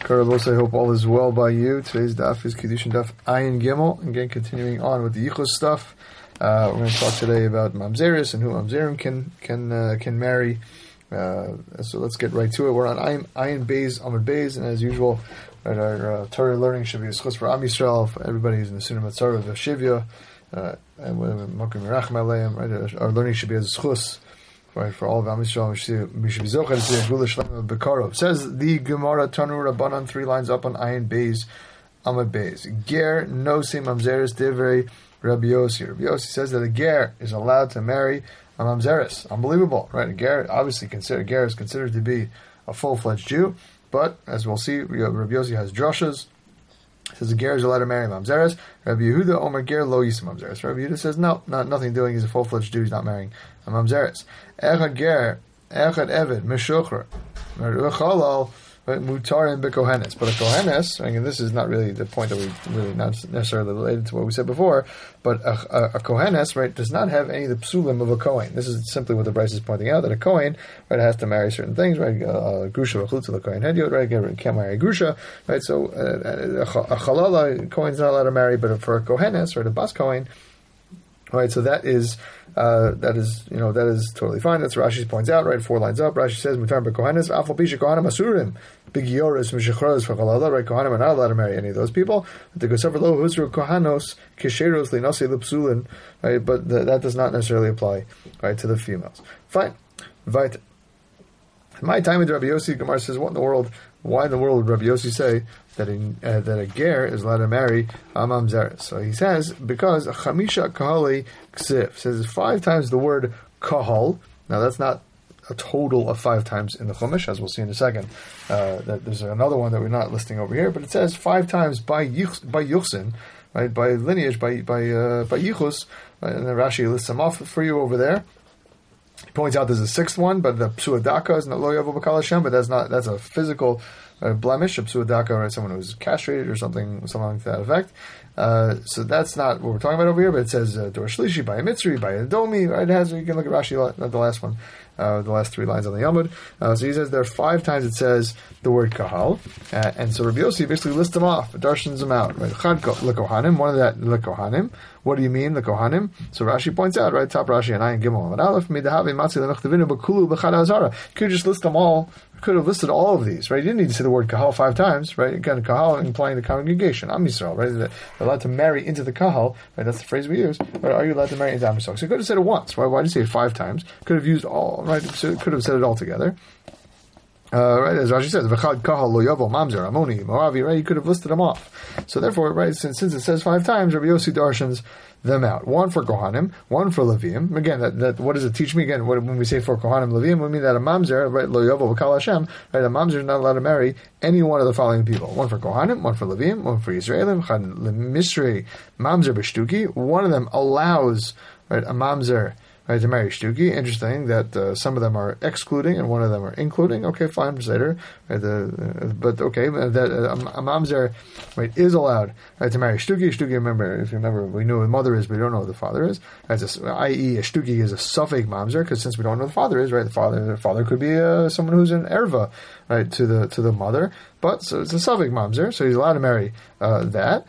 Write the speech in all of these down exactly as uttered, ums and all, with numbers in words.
Karabos, I hope all is well by you. Today's daf is Kiddushin daf Ayin Gimel. Again, continuing on with the Yichus stuff. Uh, we're going to talk today about Mamzeris and who Mamzerim can can uh, can marry. Uh, so let's get right to it. We're on Ayin, Ayin Beis, Amud Beis, and as usual, right, our uh, Torah learning should be a schus for Am Yisrael, for everybody who's in the Sunnah Matzara of Shivya, uh, and Makom Yerachim Aleim. Right, our learning should be as a schus. Right, for all of Am Yisrael, we should be zochah to see a gula shlema b'karov. Says the Gemara Tanur Rabbanan, three lines up on Ayin Beis, Amud Beis. Ger no se mamzeres divrei Rabbi Yossi. Rabbi Yossi says that a ger is allowed to marry a mamzeres. Unbelievable, right? A ger, obviously, considered ger is considered to be a full-fledged Jew, but as we'll see, Rabbi Yossi has drushes. Says a ger is allowed to marry mamzeres. Rabbi Yehuda Omer ger lo yis mamzeres. Rabbi Yehuda says no, not nothing doing. He's a full-fledged Jew. He's not marrying a mamzeres. Echad ger, echad eved, meshuchra, chalal, mutarin bekohenes. But a kohenes, I mean, this is not really the point that we really not necessarily related to what we said before. But a, a, a kohenes, right, does not have any of the psulim of a kohen. This is simply what the Bryce is pointing out, that a kohen, right, has to marry certain things, right? Grusha v'chutza the kohen hediot, right? Can't marry a grusha, right? So uh, a chalala, kohen's not allowed to marry, but for a kohenes, right, a bas kohen. Right, so that is, uh, that is, you know, that is totally fine. That's what Rashi points out, right? Four lines up. Rashi says, "Mutar bekohanes, afal pisha kohanim asurim, big yoris mishachros for chalala." Right, kohanim are not allowed to marry any of those people. The gosaver lo huzru kohanos kisheros linase lipsulin. Right, but the, that does not necessarily apply, right, to the females. Fine, vayt. My time with Rabbi Yossi, Gemara says, "What in the world? Why in the world would Rabbi Yossi say that a, uh, that a ger is allowed to marry a mamzeres?" So he says, because chamisha kahali ksiv says five times the word kahal. Now that's not a total of five times in the Chumash, as we'll see in a second. Uh, that there's another one that we're not listing over here, but it says five times by yich, by yuchsin, right, by lineage, by by uh, by yichus, right, and then Rashi lists them off for you over there. He points out there's a sixth one, but the psuadaka is not lo yavo b'kal Hashem, but that's not that's a physical uh, blemish. A psuadaka, right, someone who's castrated or something, something to that effect. Uh, so that's not what we're talking about over here. But it says dor shlishi by a mitzri by a domi. Right, it has. You can look at Rashi, not the last one, uh, the last three lines on the Yamud. Uh, so he says there are five times it says the word kahal, uh, and so Rabbi Yossi basically lists them off, darshans them out. Right, chad lekohanim, one of that lekohanim. What do you mean, the Kohanim? So Rashi points out, right, top Rashi and Ayin Gimel and Aleph, Midahavi Matzi Lemechdavinu Bakulu B'chad Hazara. You could just list them all. You could have listed all of these, right? You didn't need to say the word Kahal five times, right? Again, Kahal implying the congregation, Am Yisrael, right? They're allowed to marry into the Kahal, right? That's the phrase we use. Right? Are you allowed to marry into Am Yisrael? So you could have said it once. Why? Why did you say it five times? Could have used all, right? So you could have said it all together. Uh, right, as Rashi says, "V'chad kahal lo yavo mamzer amoni moavi." Right, you could have listed them off. So therefore, right, since, since it says five times, Rabbi Yossi darshans them out. One for Kohanim, one for Leviim. Again, that, that what does it teach me? Again, what, when we say for Kohanim Leviim, we mean that a mamzer, right, lo yavo v'kal Hashem, right, a mamzer is not allowed to marry any one of the following people. One for Kohanim, one for Leviim, one for Yisraelim. Chad lemisrei mamzer b'shtuki. One of them allows, right, a mamzer, right, to marry shtuki. Interesting that uh, some of them are excluding and one of them are including. Okay, fine, later. Right, the, uh, but okay, that uh, a mamzer, right, is allowed, right, to marry shtuki. Shtuki, remember, if you remember, we know who the mother is, but we don't know who the father is. As a, that is, a shtuki is a suffix mamzer, because since we don't know who the father is, right, the father, the father could be uh, someone who's an erva, right, to the to the mother. But so it's a suffix mamzer, so he's allowed to marry uh, that.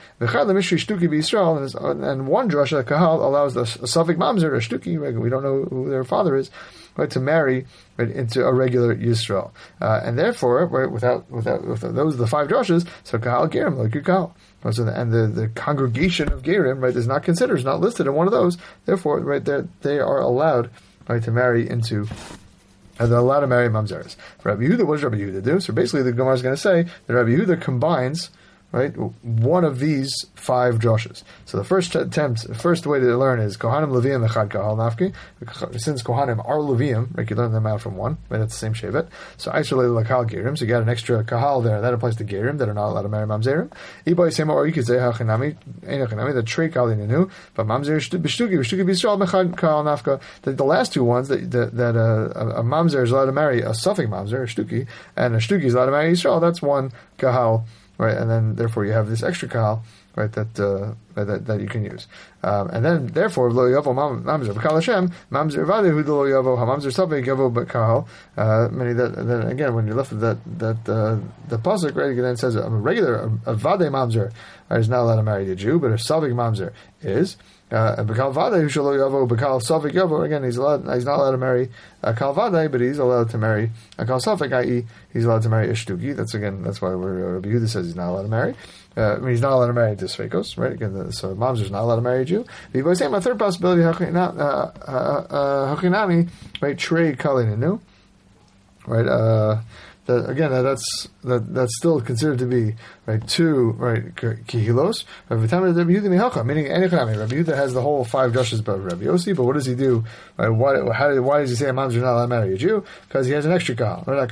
And one drasha kahal allows the suffix mamzer, a shtuki, right, we don't know who their father is, right, to marry, right, into a regular Yisrael, uh, and therefore, right, without without, without those are the five drashas. So kahal gerim like you kahal. So the, and the, the congregation of gerim, right, is not considered, is not listed in one of those. Therefore, right, they are allowed, right, to marry into. And they're allowed to marry mamzeres. Rabbi Yehuda, what does Rabbi Yehuda do? So basically, the Gemara is going to say that Rabbi Yehuda combines, right, one of these five drushes. So the first attempt, the first way to learn is Kohanim Leviim Echad Kahal Nafki. Since Kohanim are Leviim, right, you learn them out from one, right, that's the same shevet. So isolate Lakal Gerim, so you got an extra Kahal there, that applies to Gerim that are not allowed to marry Mamzerim. Ibai Sema, or you could say Hachanami, Einachanami, the Trey Kali Ninu, but Mamzer B'shtuki, B'shtuki B'Yisrael Mechad Kahal Nafka. The last two ones, that that, that uh, a, a Mamzer is allowed to marry a suffix Mamzer, a Shtuki, and a Shtuki is allowed to marry Yisrael, that's one Kahal. Right, and then therefore you have this extra kahal, right? That uh, that that you can use, um, and then therefore lo yavo mamzer b'kal Hashem mamzer v'adehu lo yavo hamamzer safek yavo b'kal. Meaning that then again when you left that that uh, the pasuk, right, it then says a regular a, a vade mamzer is not allowed to marry a Jew, but a safek mamzer is. Uh, and B'kal Vadei Shelo Yavo B'kal Safek Yavo, again he's allowed, he's not allowed to marry a Kal Vadei, but he's allowed to marry a Kal Safek, that is he's allowed to marry a Shtugi. That's again that's why we're, uh, Rabbi Yehuda says he's not allowed to marry. Uh, I mean he's not allowed to marry to Sfekos, right? Again, the, so Mamzer's not allowed to marry a Jew. The Yiboy saying my third possibility Hachinami, right? Trey Kalininu, right? Uh, That, again, that's that, that's still considered to be right two right kihilos. Rabbi Yehuda meaning Rabbi Yehuda has the whole five drushes about Rabbi Yossi, but what does he do? Right? Why, how, why does he say a mamzer not allowed to marry a Jew? Because he has an extra kahal. Right?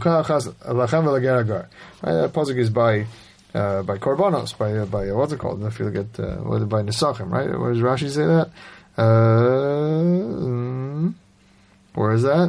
That pasuk is by uh, by korbanos, by uh, by uh, what's it called? I feel like it, uh, by nesachim, right? Where does Rashi say that? Uh, where is that?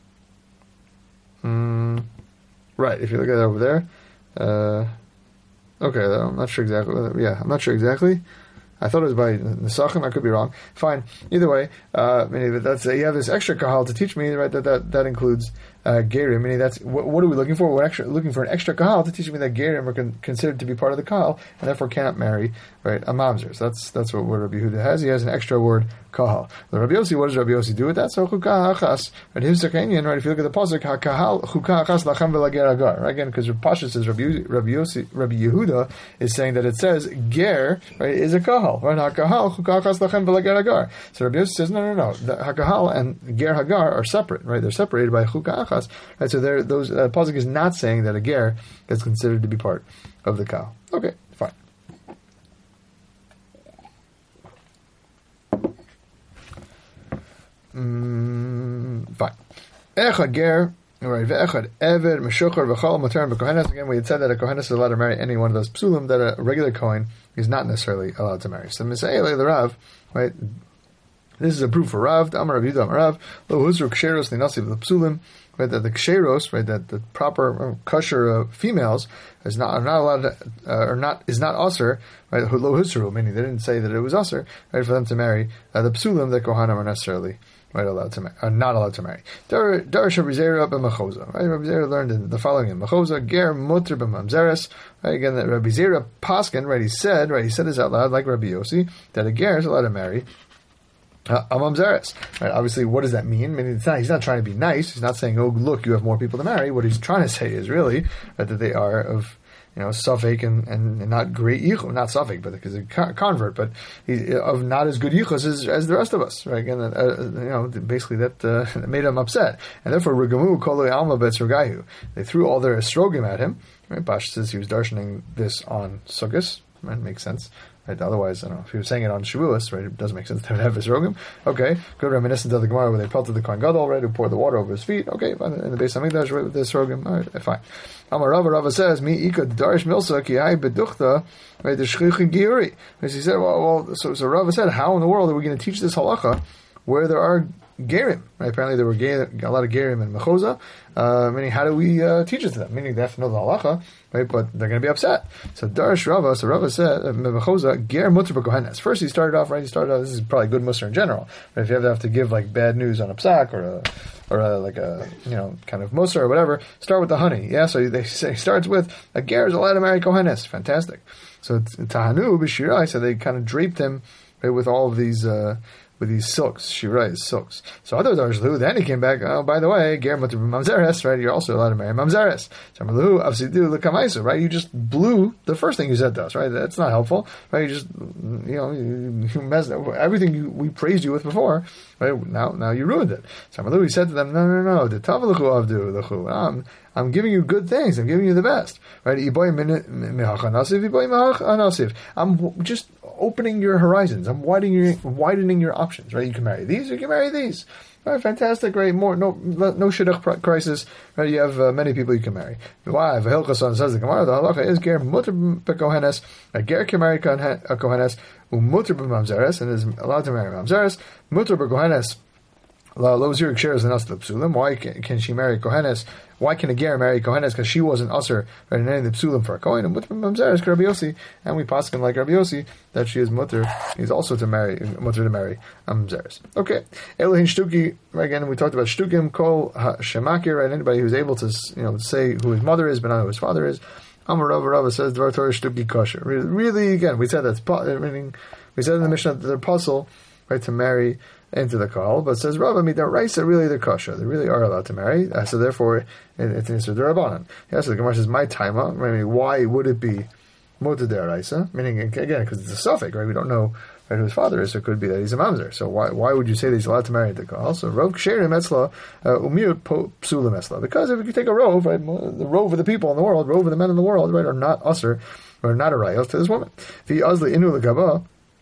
Hmm. Right, if you look at it over there, uh, okay, I'm not sure exactly. Yeah, I'm not sure exactly. I thought it was by Nesachim. I could be wrong. Fine. Either way, uh, meaning that's uh, you have this extra kahal to teach me, right? That that, that includes uh, gerim. Meaning that's what, what are we looking for? We're extra, looking for an extra kahal to teach me that gerim are con- considered to be part of the kahal and therefore cannot marry right a mamzer. So that's that's what, what Rabbi Yehuda has. He has an extra word kahal. The Rabbi Yossi, what does Rabbi Yossi do with that? So chukah achas. Right, his Sakanian, right? If you look at the pasuk, kahal chukah achas lachem v'lager agar. Right, again, because Pasha says Rabbi Rabbi Yossi, Rabbi Yehuda is saying that it says ger right is a kahal. Right, hakahal chukah achas lachem v'lager agar. So Rabbi Yossi says no, no, no. The hakahal and ger hagar are separate. Right, they're separated by chukah achas. Right, so there, those uh, pasuk is not saying that a ger is considered to be part of the kahal. Okay, fine. Mm, fine. Echad ger, right? Ve'echad eved meshuchar v'chol mater b'kohenes. Again, we had said that a kohenes is allowed to marry any one of those psulim that a regular kohen is not necessarily allowed to marry. So Misayel the Rav, right? This is a proof for Rav. Amar Rav Yehuda Amar Rav lo huzru ksheros ninasiv l'psulim. Right, that the ksheros, right, that the proper uh, kosher uh, females is not are not allowed to, uh, or not is not usher, right? Lo huzru, meaning they didn't say that it was usher, right, for them to marry uh, the psulim that kohanim are necessarily right allowed to marry, are not allowed to marry. Darash Rabbi Zera b'Mechoza, right? Rabbi Zera learned in the following in Mechoza, ger muter b'mamzeres. Right, again, that Rabbi Zera paskin, right? He said, right? He said this out loud, like Rabbi Yossi, that a ger is allowed to marry Uh, a mamzeres. Right? Obviously, what does that mean? I mean, it's not, he's not trying to be nice. He's not saying, "Oh, look, you have more people to marry." What he's trying to say is really right, that they are of, you know, safek and, and, and not great yichus, not safek, but because a convert, but he's of not as good yichus as, as the rest of us. Right? Again, uh, you know, basically that uh, made him upset, and therefore regamu kolei alma betzrogayu. They threw all their estrogim at him. Right? Bash says he was darshaning this on Sukkos. Right? Makes sense. Right? Otherwise, I don't know, if he was saying it on Shavuos, right, it doesn't make sense to have Esrogim. Okay, good reminiscent of the Gemara where they pelted the Kohen Gadol, right, who poured the water over his feet. Okay, fine, in the base of Hamikdash, right, with the Esrogim, all right, fine. Amar Rava, Rava says, Mi ika darish milsa ki hai beduchta, right, the shchichi giuri. As he said, well, well so, so Rava said, how in the world are we going to teach this halacha where there are gerim? Right? Apparently there were ger- a lot of gerim in Mechoza. Uh, meaning, how do we uh, teach it to them? Meaning, they have to know the halacha, right? But they're going to be upset. So, Darish Rava, so Rava said, Mechoza, ger mutter b'kohenes. First, he started off, right? He started off, this is probably good muster in general. Right? If you have to, have to give, like, bad news on a psak or a, or a, like a, you know, kind of muster or whatever, start with the honey. Yeah, so they say, he starts with, a ger is allowed to marry kohenes. Fantastic. So, Tahanu b'shirai, so they kind of draped him, right, with all of these, uh, with these silks, shirai is silks. So other Darshlu, then he came back, oh, by the way, ger mutter b'mamzeres, right, you're also allowed to marry mamzeres. So Amalu, avsidu l'kamaisu, right, you just blew the first thing you said to us, right, that's not helpful, right, you just, you know, you, you messed up, everything you, we praised you with before, right, now now you ruined it. So Amalu, he said to them, no, no, no, the tavaluchu avdu l'chu, I'm, I'm giving you good things, I'm giving you the best, right, I'm just opening your horizons. I'm widening your widening your options. Right, you can marry these, you can marry these. Right, fantastic. Right, more no no shidduch crisis. Right, you have uh, many people you can marry. Why? V'hilchason says the Gemara. The halacha is ger muter b'kohenes. A ger can marry a kohenes. Umuter b'mamzeres and is allowed to marry mamzeres. Muter b'kohenes. Lo zirik shares the nas psulim. Why can, can she marry kohenes? Why can a ger marry kohenes? Because she wasn't usher right, in any of the psulim for a kohen. And with mamzeres Rabbi Yossi, and we paskin like Rabbi Yossi that she is mutter. He's also to marry mutter to marry mamzeres. Okay, Elohin shtuki. Right, again, we talked about shtukim kol shemakir. Right, anybody who's able to you know say who his mother is, but not who his father is. Amar Rava Rava says Dvar Torah shtuki kosher. Really, really, again, we said that's meaning. We said in the Mishnah that they're puzzle, right, to marry into the call, but says Rava Midar Raisa, really they're kosher. They really are allowed to marry, uh, so therefore it, it's an Isser D'Rabbanan. Yeah, so the Gemara says, my taima, I mean, why would it be Mota D'Raisa? Meaning, again, because it's a suffix, right? We don't know right, who his father is, so it could be that he's a mamzer. So why why would you say that he's allowed to marry into the call? So Rov Ksherim Etzla, Umiut Psulim Etzla. Because if you take a Rov, right, the Rov of the people in the world, Rov of the men in the world, right, are not usher, or not a rayos to this woman. If Azli Inu L'Gaba,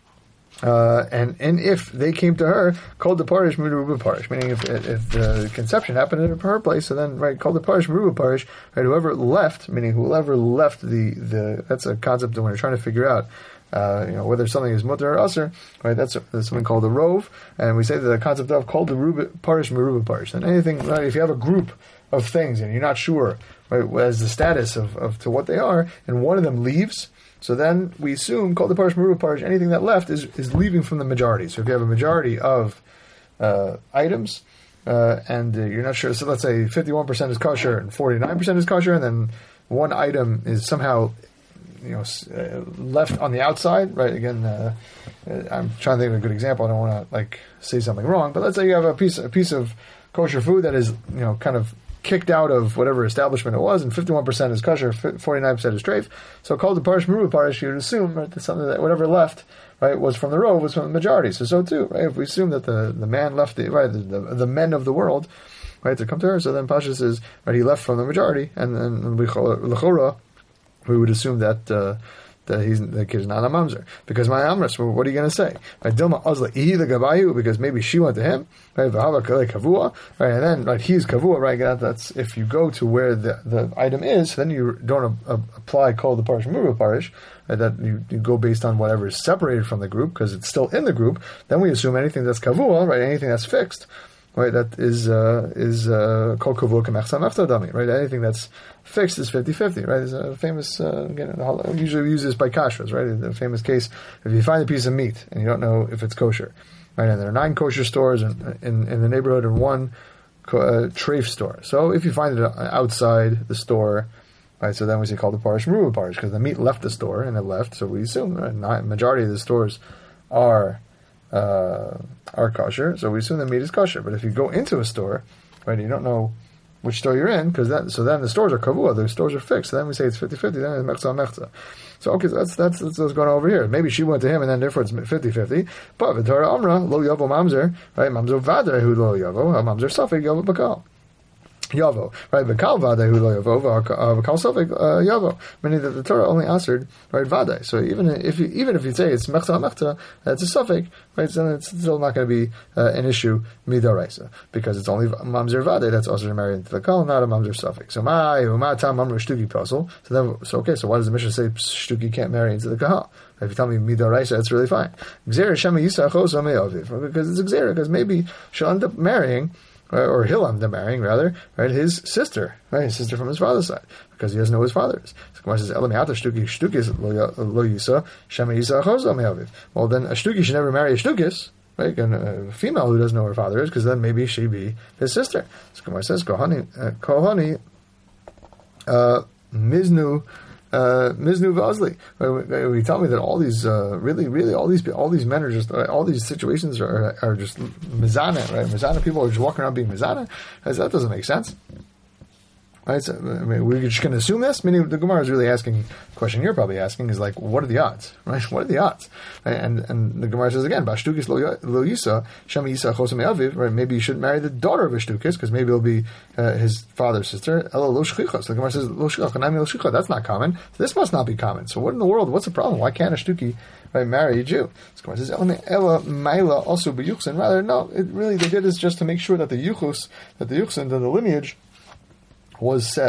Uh, and and if they came to her, called the parish Meruba parish, meaning if if the conception happened at her place, so then right, called the parish Meruba parish, right, whoever left, meaning whoever left the, the that's a concept that when you're trying to figure out, uh, you know, whether something is mutter or usher, right? That's, a, that's something called a rov, and we say that the concept of called the Meruba parish Meruba parish. And anything, right, if you have a group of things and you're not sure, right, as the status of, of to what they are, and one of them leaves. So then we assume, called the parish, Meruba parish, anything that left is, is leaving from the majority. So if you have a majority of uh, items, uh, and uh, you're not sure, so let's say fifty-one percent is kosher and forty-nine percent is kosher, and then one item is somehow, you know, uh, left on the outside, right? Again, uh, I'm trying to think of a good example. I don't want to like say something wrong, but let's say you have a piece, a piece of kosher food that is, you know, kind of kicked out of whatever establishment it was, and fifty-one percent is kosher, forty-nine percent is treif. So called the parish Meruba parish, you'd assume right, that something that whatever left right was from the rov was from the majority. So so too, right? If we assume that the, the man left the right the, the, the men of the world, right, to come to her, so then Pasha says right he left from the majority, and then we l'chora we would assume that. Uh, that he's the kid is not a mamzer. Because my amras, well, what are you going to say? Right, Dilma Azla Ihi the Gabayu, because maybe she went to him, right? V'hava Kale Kavua, right? And then right, he's Kavua, right? That's if you go to where the, the item is, then you don't uh, apply call the parish Meruba parish, right? That you, you go based on whatever is separated from the group because it's still in the group. Then we assume anything that's Kavua, right? Anything that's fixed. Right, that is uh, is kol kavua k'mechsa mechta dami. Right, anything that's fixed is fifty-fifty. Right, it's a famous uh, again. Usually we use this by kashrus. Right, the famous case if you find a piece of meat and you don't know if it's kosher. Right, and there are nine kosher stores in in, in the neighborhood and one uh, treif store. So if you find it outside the store, right, so then we say call the parish Meruba parish because the meat left the store and it left. So we assume right, not, majority of the stores are. Uh, are kosher, so we assume the meat is kosher. But if you go into a store, right, you don't know which store you're in, because that so then the stores are kavua, the stores are fixed. So then we say it's fifty-fifty, then it's mechza mechza. So okay, so that's, that's that's what's going on over here. Maybe she went to him, and then therefore it's fifty-fifty. But v'torah amra lo yavo mamzer, right? Mamzer vadre hu lo yavo, mamzer safek yavo bakal. Yavo, right? V'kal vadei hu lo yavo, v'kal safek yavo. Meaning that the Torah only answered right vadei. So even if you, even if you say it's mechta mechta, that's a suffix, right? So then it's still not going to be uh, an issue midaraisa because it's only mamzer vadei that's also married into the kal, not a mamzer suffix. So my umatam mamzer shtuki puzzle. So then, so okay. So why does the Mishnah say shtuki can't marry into the kahal? If you tell me midaraisa, it's really fine. Gzera shema yisachos ameyaviv because it's gzera because maybe she'll end up marrying. Or he'll end up marrying, rather, right, his sister, right, his sister from his father's side, because he doesn't know who his father is. So Gemara says, "Elamiata shtuki shtukis lo yisa shema yisa chozo me'aviv." Well, then a shtuki should never marry a shtukis, right, and a female who doesn't know who her father is, because then maybe she be his sister. So Gemara says, "Kohani, kohani, miznu." Uh, Miznu Vazli. Uh, we tell me that all these, uh, really, really, all these, all these men are just, uh, all these situations are, are just mizana, right? Mizana people are just walking around being mizana. That doesn't make sense. Right? So, I mean, we're just going to assume this? Meaning the Gemara is really asking, the question you're probably asking is like, what are the odds? Right? What are the odds? Right? And and the Gemara says again, Bashtukis lo yisa, Shema yisa chosam aviv, right? Maybe you shouldn't marry the daughter of a shtukis, because maybe it'll be uh, his father's sister. Ela lo shchichos. The Gemara says, lo shchichos, kanami lo shchichos. That's not common. So this must not be common. So what in the world? What's the problem? Why can't a shtuki right, marry a Jew? So the Gemara says, Ela maila also b'yuchsin. Rather, no, it really, they did this just to make sure that the yuchus, that the yuchsin, that the lineage, was set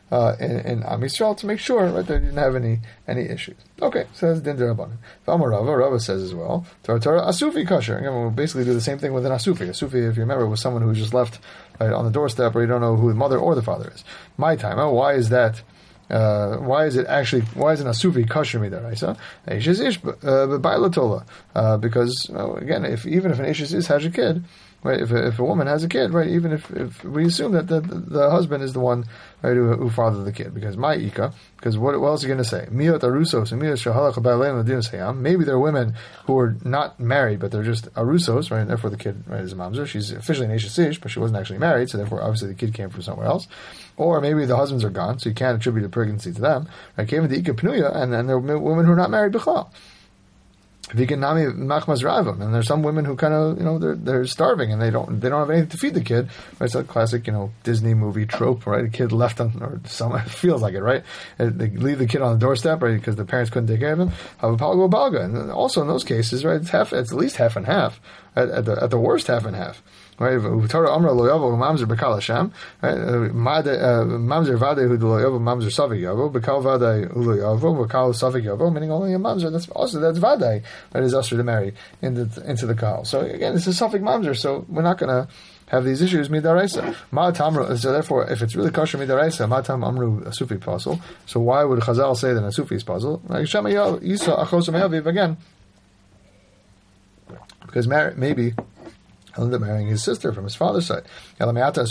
uh, in, in Am Yisrael to make sure, right, they didn't have any any issues. Okay, says Din Derabanan. V'amar Rava, Rava says as well, Torah Torah Asufi Kasher. Again, we'll basically do the same thing with an Asufi. Asufi, if you remember, was someone who was just left right on the doorstep, or you don't know who the mother or the father is. My time. Oh, why is that? Uh, why is it actually? Why is an asufi kosher midaraisa? Ish is ish b'bailatola. Uh, because uh, again, if even if an ish is has a kid, right? If a, if a woman has a kid, right? Even if, if we assume that the, the, the husband is the one, right, who, who fathered the kid, because my ika. Because what, what else are you going to say? Miot arusos and miot shahalach ba'aleim l'dinos hayam. Maybe they're women who are not married, but they're just arusos, right? And therefore the kid, right, is a mamzer. She's officially an ish ish, but she wasn't actually married, so therefore obviously the kid came from somewhere else. Or maybe the husbands are gone, so you can't attribute the pregnancy to them. Right? Came into ika pnuya, and then there are women who are not married b'chlal. Vikanami machmas ravam, and there's some women who kind of, you know, they're they're starving and they don't they don't have anything to feed the kid. Right? It's a classic, you know, Disney movie trope, right? A kid left on, or some it feels like it, right? They leave the kid on the doorstep, right, because the parents couldn't take care of him. Have a palgo balga, and also in those cases, right, it's half, it's at least half and half, at, at the at the worst half and half. Right, Torah Amra lo yavo mamzer bekal Hashem. Right, mamzer vade hu lo yavo mamzer savik yavo bekal vade hu lo yavo bekal savik yavo. Meaning only a mamzer. That's also that's vade that is usher to marry into into the kal. So again, it's a savik mamzer. So we're not going to have these issues midaraisa. Ma tamru. So therefore, if it's really kosher midaraisa, ma tam amru a sufi puzzle. So why would Chazal say that a sufi is puzzle? Like Shema Yisa achos me'aviv again, because maybe. He'll end up marrying his sister from his father's side. Well, it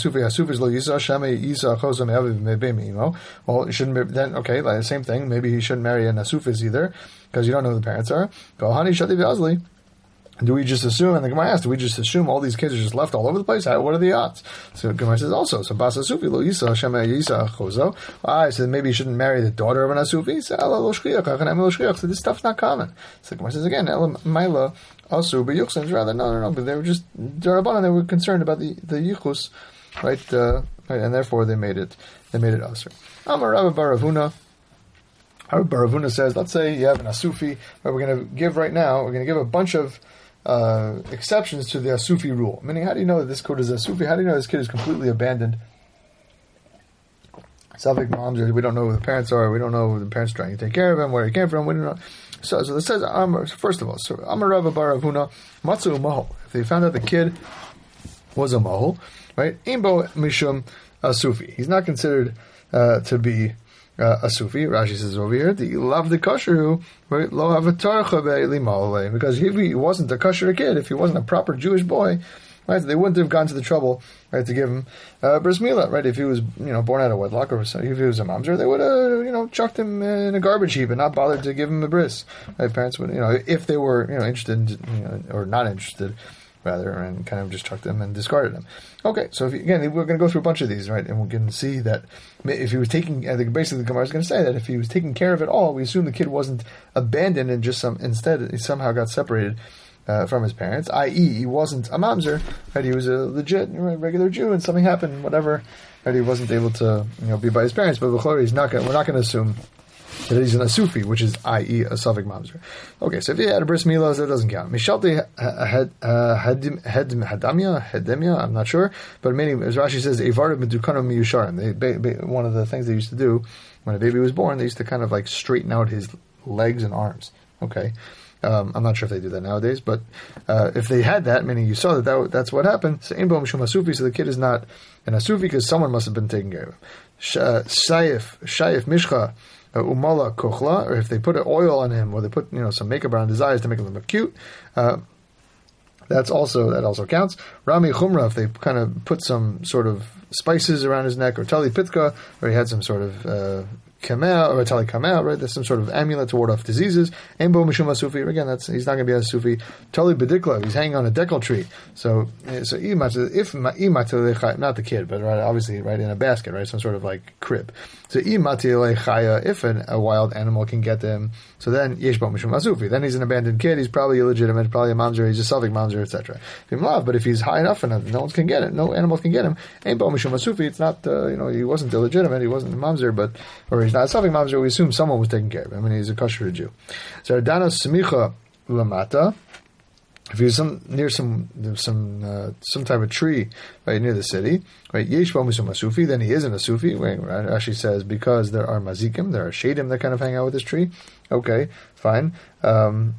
shouldn't be, then, okay, like the same thing. Maybe he shouldn't marry an Asufis either, because you don't know who the parents are. Go, honey, shadi v'azli. Do we just assume, and the Gemara asks, do we just assume all these kids are just left all over the place? How, what are the odds? So the Gemara says also, so Bas Asufi lo Yisa, Shema Yisa Chozo. I said maybe you shouldn't marry the daughter of an Asufi. So this stuff's not common. So the Gemara says again, Maila also, but Yuchsin rather, no, no, no, but they were just, Darabanan, they were concerned about the, the Yichus, right, uh, right, and therefore they made it, they made it Asr. Amar Rabba Baravuna. Our Baravuna says, let's say you have an Asufi, but we're going to give right now, we're going to give a bunch of Uh, exceptions to the Asufi rule. Meaning, how do you know that this kid is Asufi? How do you know this kid is completely abandoned? Safik moms, we don't know who the parents are. We don't know who the parents are trying to take care of him, where he came from. We don't know. So, so it says, um, first of all, so Amar Rava bar Avuna, Matzu Mahol. If they found out the kid was a Mahol, right? Imbo Mishum Asufi. He's not considered uh, to be Uh, a Sufi. Rashi says over here, the love the kosher right? Lo have because if he wasn't a kosher kid, if he wasn't a proper Jewish boy, right, they wouldn't have gone to the trouble, right, to give him uh, bris milah, right? If he was, you know, born out of wedlock, or if he was a mamzer, they would have, you know, chucked him in a garbage heap and not bothered to give him a bris. Right? Parents would, you know, if they were, you know, interested, in, you know, or not interested, rather, and kind of just chucked them and discarded them. Okay, so if you, again, we're going to go through a bunch of these, right, and we're going to see that if he was taking, I think basically the Gemara is going to say that if he was taking care of it all, we assume the kid wasn't abandoned and just some, instead he somehow got separated uh, from his parents, that is he wasn't a mamzer, right, he was a legit, right, regular Jew, and something happened, whatever, right, he wasn't able to, you know, be by his parents, but b'chol he's not going, we're not going to assume that he's an Asufi, which is, that is, a Safik Mamzer. Okay, so if he had a bris milah, that doesn't count. Mishalti Hadamia, Hademia, I'm not sure, but many, as Rashi says, Evar Medukano Miyusharim. One of the things they used to do when a baby was born, they used to kind of like straighten out his legs and arms. Okay. Um, I'm not sure if they do that nowadays, but uh, if they had that, meaning you saw that, that that's what happened, so Inbo Mishum Asufi, so the kid is not an Asufi because someone must have been taking care of him. Shayif, Shayif Mishcha, Umala kochla, or if they put oil on him, or they put, you know, some makeup around his eyes to make him look cute, uh, that's also that also counts. Rami chumra, if they kind of put some sort of spices around his neck, or tali pitka, or he had some sort of uh, kamel or a tali kamel, right? There's some sort of amulet to ward off diseases. Embo mishum asufi, again, that's he's not going to be a sufi. Tali bedikla, he's hanging on a decal tree. So, so if not the kid, but right, obviously, right in a basket, right, some sort of like crib. So if an, a wild animal can get them, so then yesh bo mishum asufi. Then he's an abandoned kid. He's probably illegitimate, probably a mamzer. He's a Safik mamzer, et cetera. But if he's high enough and no one can get it, no animal can get him. Ain't bo mishum asufi. It's not, uh, you know, he wasn't illegitimate. He wasn't a mamzer, but or he's not a Safik mamzer. We assume someone was taking care of him. I mean, he's a kosher Jew. So Dana smicha lamata. if he's some near some some uh, some type of tree right near the city, right? Yesh bo mishum asufi, then he isn't a sufi. Right? Rashi says because there are mazikim, there are shadim that kind of hang out with this tree. Okay, fine. Um,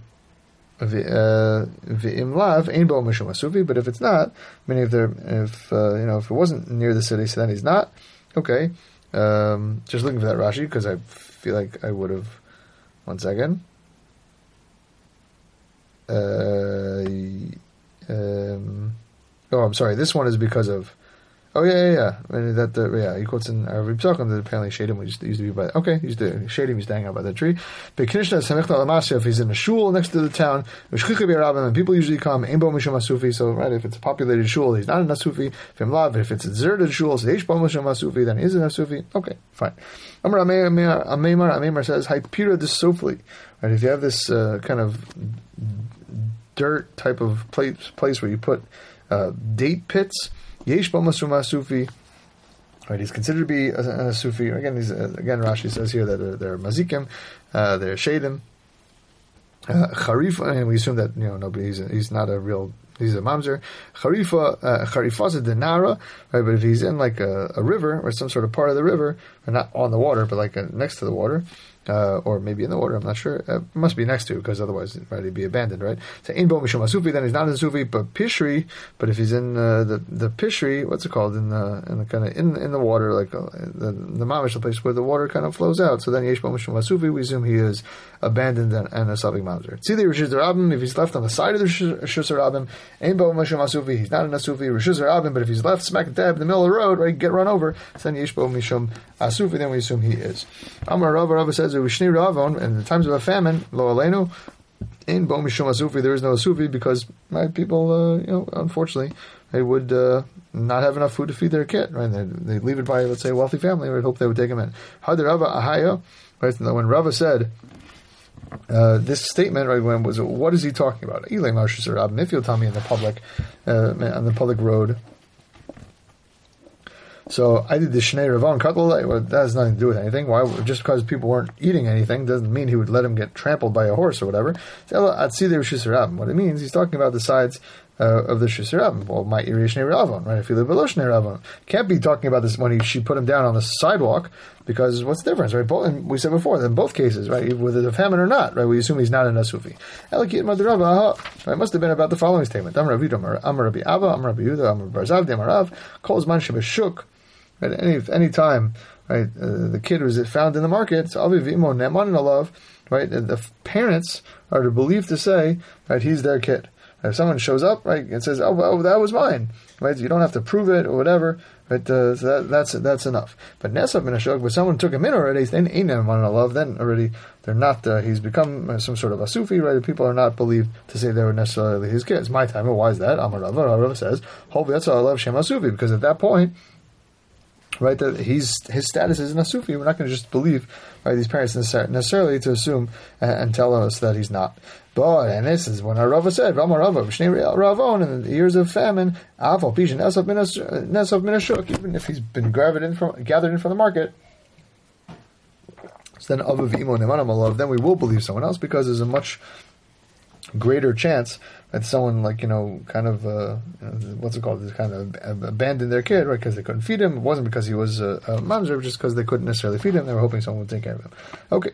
V'im lav ein bo mishum asufi, but if it's not, meaning if there, if uh, you know, if it wasn't near the city, so then he's not. Okay, um, just looking for that Rashi because I feel like I would have. One second. Uh, um, oh, I'm sorry. This one is because of. Oh yeah, yeah, yeah. I mean, that uh, yeah, he quotes in our Psachim that apparently Shadim used to, used to be by. Okay, used to Shadim used to hang out by the tree. But Knishna Samechta Lamasya, if he's in a shul next to the town, and people usually come. Einbo Mishum Asufi. So right, if it's a populated shul, he's not an Asufi. If it's a deserted shul, so Eish Bo Mishum Asufi, then he is an Asufi. Okay, fine. Amar Ameimar Ameimar says Haipira Disofli. Right, if you have this uh, kind of dirt type of place place where you put uh, date pits. Yesh bo masum asufi. Right, he's considered to be a, a sufi. Again, he's, uh, again, Rashi says here that they're, they're mazikim, uh, they're shadim, uh, charifa, and we assume that you know nobody. He's, he's not a real. He's a mamzer. Charifa, uh, charifa is a denara, right? But if he's in like a, a river or some sort of part of the river, or not on the water, but like uh, next to the water. Uh, or maybe in the water, I'm not sure. Uh, must be next to, because otherwise, right, he'd be abandoned, right? So, in bo mishum asufi, then he's not in the sufi, but pishri. But if he's in uh, the the pishri, what's it called? In the in the kind of in in the water, like uh, the the mamish, the place where the water kind of flows out. So then yesh bo mishum asufi, we assume he is abandoned and, and a savik mamzer. See the rishus rabim. If he's left on the side of the rishus rabim, in bo mishum asufi, he's not in a sufi rishus rabim. But if he's left smack dab in the middle of the road, right, get run over, so then yesh bo mishum asufi, then we assume he is. Amar Rava, Rava says it was shnei ravon. In the times of a famine, lo aleinu, in bo mishum asufi, there is no asufi because right, people, uh, you know, unfortunately, they would uh, not have enough food to feed their kid. Right, they they leave it by, let's say, a wealthy family. We'd hope they would take him in. Hadar Rava ahaya. Right, when Rava said uh, this statement, right, when was what is he talking about? Ilay marshus rabim. If you'll tell me in the public, uh, on the public road. So I did the Shnei Ravon Kutl. Well, that has nothing to do with anything. Why? Just because people weren't eating anything doesn't mean he would let him get trampled by a horse or whatever. I'd see the Rishus Rabim. What it means, he's talking about the sides uh, of the Rishus Rabim. Well, my Iri Shnei Ravon, right? If you live below Shnei Ravon, can't be talking about this when he she put him down on the sidewalk because what's the difference, right? Both, and we said before, in both cases, right, whether it's a famine or not, right? We assume he's not an Asufi. Elikit Madrava. It must have been about the following statement: Amar Rabbi Amar Rabbi Abba, Amar Rabbi Yehuda, Amar Barzavdi, Amar Rav, Kol Zman Shebeshuk. Right, any any time, right, uh, the kid was found in the market, so Aviv Imo Ne'man Alav, right, the f- parents are to believe to say, right, he's their kid. If someone shows up, right, and says, oh, well, that was mine, right, you don't have to prove it or whatever, right, uh, so that, that's that's enough. But Nesav Minashok, but someone took him in already, then Ein Ne'man Alav, then already they're not, uh, he's become uh, some sort of a Sufi, right, people are not believed to say they were necessarily his kids. My time, why is that? Amar Rava, Rava says, Hov Yatsa Alav Shem Sufi, because at that point, right, that he's his status is an Asufi. We're not going to just believe, right, these parents necessarily to assume and, and tell us that he's not. But and this is when our Rava said, Rama Rava, Shnei Ravon, in the years of famine, Aval Pishin Nesav Minashuk, even if he's been gathered in from gathered in from the market. So then Aviv Imo Ne'manam Alav, then we will believe someone else because there's a much greater chance that someone, like, you know, kind of, uh, you know, what's it called, kind of abandoned their kid, right, because they couldn't feed him. It wasn't because he was a, a mamzer, just because they couldn't necessarily feed him. They were hoping someone would take care of him. Okay.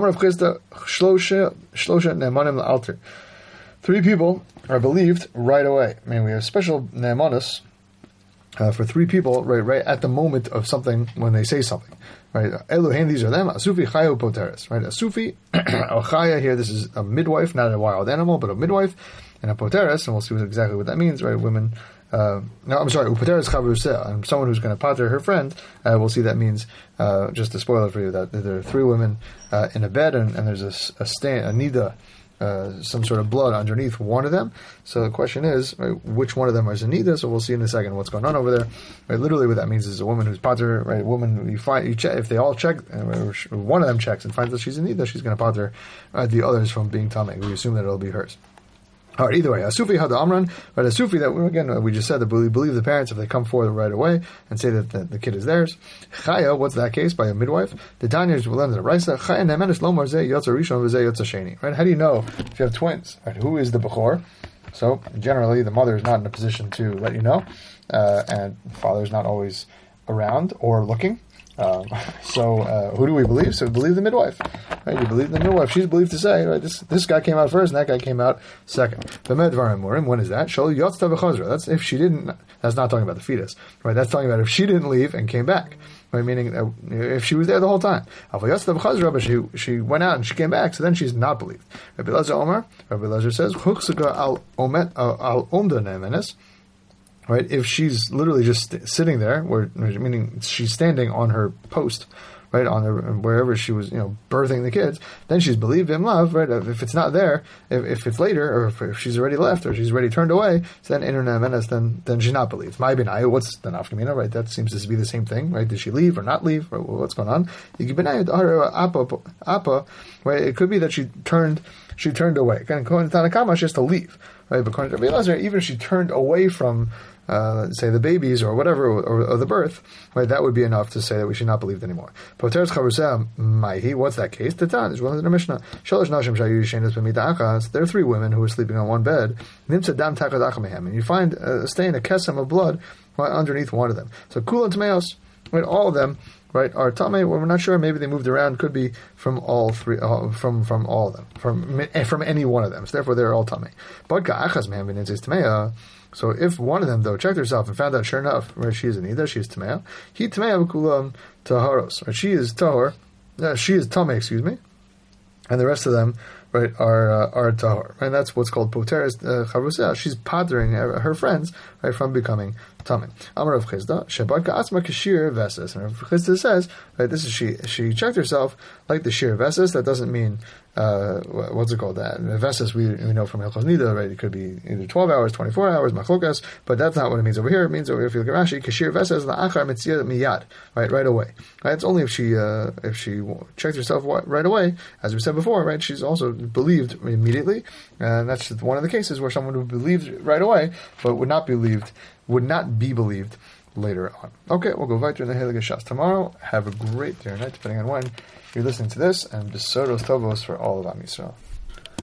Three people are believed right away. I mean, we have special ne'emanos uh, for three people, right, right at the moment of something, when they say something. Right, Elohim, these are them. Asufi Chayu Poteres. Right, a Sufi, a Chaya here. This is a midwife, not a wild animal, but a midwife, and a Poteres, and we'll see what, exactly what that means. Right, women. Uh, no, I'm sorry, Upoteres Chavruseh, and someone who's going to pater her friend. Uh, we'll see that means. Uh, just to spoil it for you, that there are three women uh, in a bed, and, and there's a, a stand, a nida. Uh, some sort of blood underneath one of them. So the question is, right, which one of them is Anita? So we'll see in a second what's going on over there. Right, literally, what that means is a woman who's pater, right? A woman you find you check if they all check, uh, one of them checks and finds that she's Anita, she's going to pater uh, the others from being tamei. We assume that it'll be hers. All right, either way, a Sufi had the Amran, right? A Sufi that, again, we just said that we believe the parents if they come forward right away and say that the, the kid is theirs. Chaya, what's that case? By a midwife. The Tanyas will end the Raisa. Chaya ne'menes lomar zeh yotza rishon v'zeh yotza sheni. Right? How do you know if you have twins? Right? Who is the Bechor? So generally, the mother is not in a position to let you know, uh, and the father is not always around or looking. Um, so uh, who do we believe? So we believe the midwife. Right? You believe the midwife. She's believed to say, right, this this guy came out first and that guy came out second. The medvarim morim. When is that? Shol yotzta v'chazra. That's if she didn't. That's not talking about the fetus, right? That's talking about if she didn't leave and came back. Right? Meaning uh, if she was there the whole time. Yotzta v'chazra, but she she went out and she came back. So then she's not believed. Rabbi Elazar Omer. Rabbi Elazar says chuksika al omet al omda ne'emenes. Right, if she's literally just st- sitting there, where meaning she's standing on her post, right, on her wherever she was, you know, birthing the kids, then she's believed in love, right? If it's not there, if, if it's later, or if, if she's already left, or she's already turned away, so then internet menace, then then she's not believed. My benai, what's the nafkamina, right? That seems to be the same thing, right? Did she leave or not leave? Or what's going on? Apa, right? It could be that she turned she turned away. According to Tanakama, she has to leave, right? But according to Rabbi Elazar, even if she turned away from Uh, say the babies or whatever, or, or the birth, right? That would be enough to say that we should not believe it anymore. Poteres chavrusa maihi. What's that case? Tatan is one in the Mishnah. Shalosh nashim shayu yishenes b'mita achas. There are three women who are sleeping on one bed. Nimtza dam takad achamehem, and you find a stain, a kesem of blood, right underneath one of them. So kulan tameos, right? All of them, right, are tamei. Well, we're not sure. Maybe they moved around. Could be from all three, uh, from from all of them, from from any one of them. So therefore, they're all tamei. But ka'achas mehem b'nintzis tameya. So if one of them, though, checked herself and found out, sure enough, right, she is an Ida, she is Tamea, he Tamea v'kulam taharos, right, she is Tahor, uh, she is Tameh, excuse me, and the rest of them, right, are uh, are Tahor, and that's what's called Poteres uh, Chavrusa. She's pattering her friends, right, from becoming Tameh. Amar of Chizda, Shebadka Asma Kashir Veses, and Rav Chizda says, right, this is she she checked herself like the Shir Veses. That doesn't mean Uh, what's it called? That Veses we, we know from Hilchos Nida, right? It could be either twelve hours, twenty-four hours, machlokas, but that's not what it means over here. It means over here, if you look at Rashi, Kashir Veses la'achar mitziyah miyad, right, right away. Right? It's only if she uh, if she checked herself right away, as we said before, right? She's also believed immediately, and that's one of the cases where someone would believe right away, but would not believed, would not be believed later on. Okay, we'll go weiter in the Heilige Shas tomorrow. Have a great day or night, depending on when you're listening to this, and Besoros Tovos for all of Am Yisrael.